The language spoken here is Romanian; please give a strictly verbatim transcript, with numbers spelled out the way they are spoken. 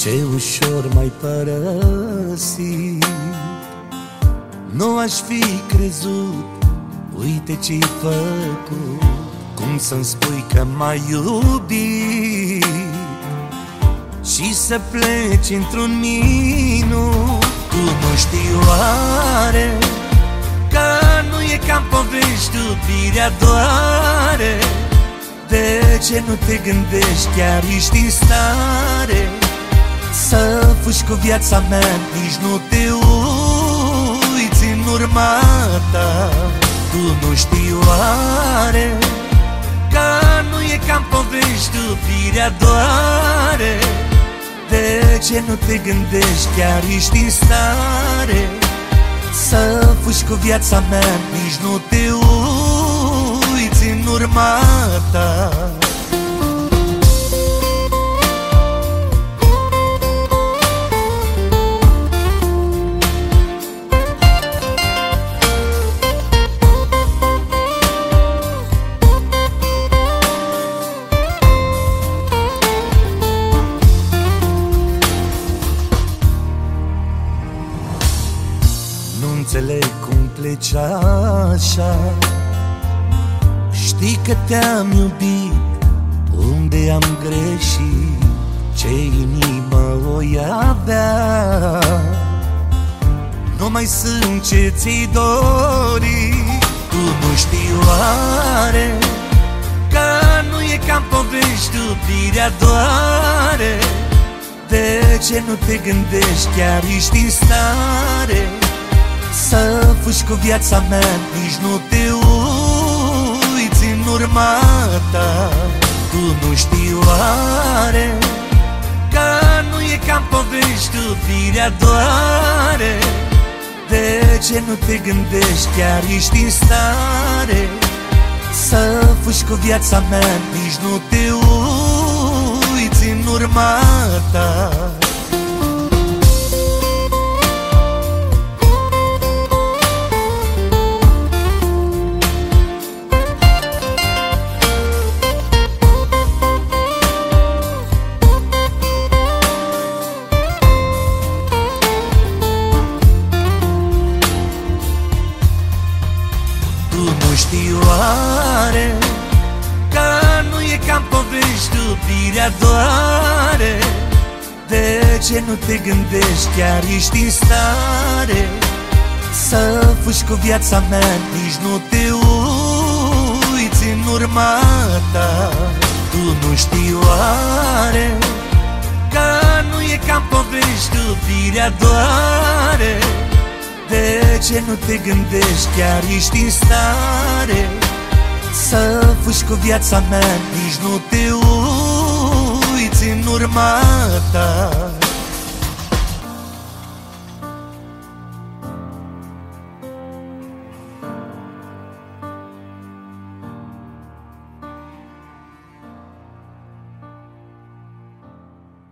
Ce ușor m-ai părăsit. Nu aș fi crezut, uite ce-ai făcut. Cum să-mi spui că m-ai iubit și să pleci într-un minut. Tu nu știi oare că nu e ca-n povești, iubirea doare. De ce nu te gândești, chiar ești în stare să fugi cu viața mea, nici nu te uiți în urma ta. Tu nu știi oare că nu e ca-n povești, iubirea doare. De ce nu te gândești, chiar ești în stare să fugi cu viața mea, nici nu te uiți în urma ta. Nu înțeleg cum pleci așa. Știi că te-am iubit, unde am greșit, ce inimă o-i avea. Nu mai sunt ce ți-i dori. Tu nu știi oare că nu e ca-n povești, iubirea doare. De ce nu te gândești, chiar ești în stare să fugi cu viața mea, nici nu te uiți în urma ta. Tu nu știi oare că nu e ca-n povești, iubirea doare. De ce nu te gândești, chiar ești în stare să fugi cu viața mea, nici nu te uiți în urma ta. Nu știi oare că nu e ca-n povești, iubirea doare. De ce nu te gândești, chiar ești în stare să fugi cu viața mea, nici nu te uiți în urma ta. Tu nu știi oare că nu e ca-n povești, iubirea doare. De ce nu te gândești, chiar ești în stare să fugi cu viața mea, nici nu te uiți în urma ta.